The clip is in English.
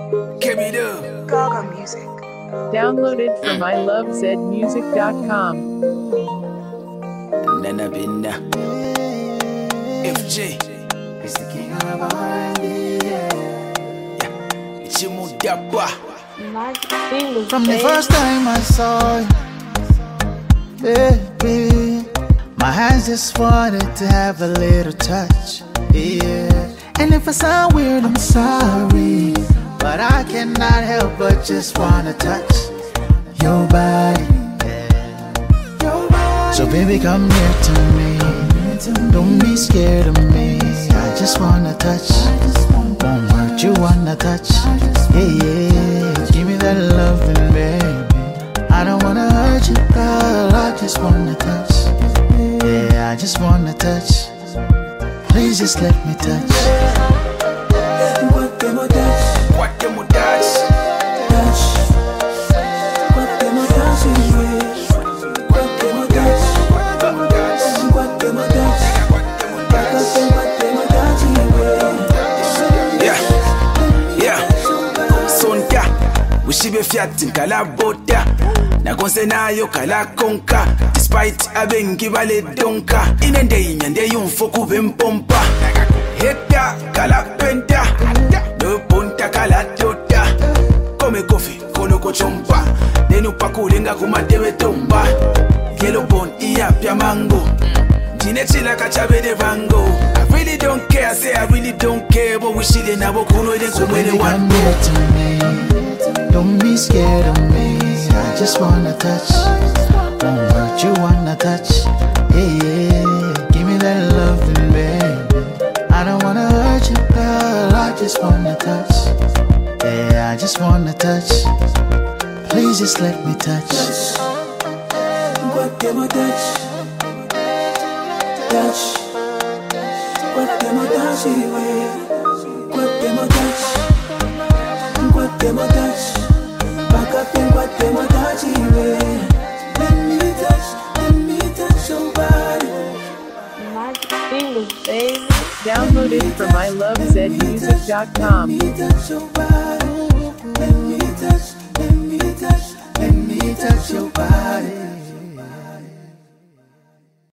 Give me the Gaga Music. Downloaded from ilovezmusic.com. Nana Binda FJ is the king of R&B. Yeah, it's your Mudapa. From the first time I saw you, baby, my hands just wanted to have a little touch, yeah. And if I sound weird, I'm sorry, but I cannot help but just wanna touch your body, yeah. So baby, come near to me, don't be scared of me. I just wanna touch, won't hurt you, wanna touch, yeah, yeah. Give me that loving, baby. I don't wanna hurt you, girl, I just wanna touch, yeah, I just wanna touch. Please just let me touch. What them touch? What them touch? Touch. What them touch? What them touch? What them touch? What them touch? Yeah, Sonka. Wishibe fiat nkala bota. Na konse nayo kala konka. Despite abengi vale donka. Inende inyande yumfoku bempompa. Heta kala penta. No punta kala tota. Come kofi kono kochompa. Denu pakulenga kumatewe tomba. Yellow bone iya pia mango. Jinechila kachabe de vango. I really don't care, say I really don't care. But we shit in our kuno then So come when baby, they come want. near to me, don't be scared of me. I just wanna touch, won't hurt you, wanna touch, yeah, yeah. Give me that loving, baby. I don't wanna hurt you, girl, I just wanna touch, yeah, I just wanna touch. Please just let me touch. What them a touch? Touch. What them a touch? What them a touch? What them a touch? Back up and what them a touch? Let me touch your body. Downloaded from ilovezmusic.com. Let me touch your body. Let me touch Let me touch your body.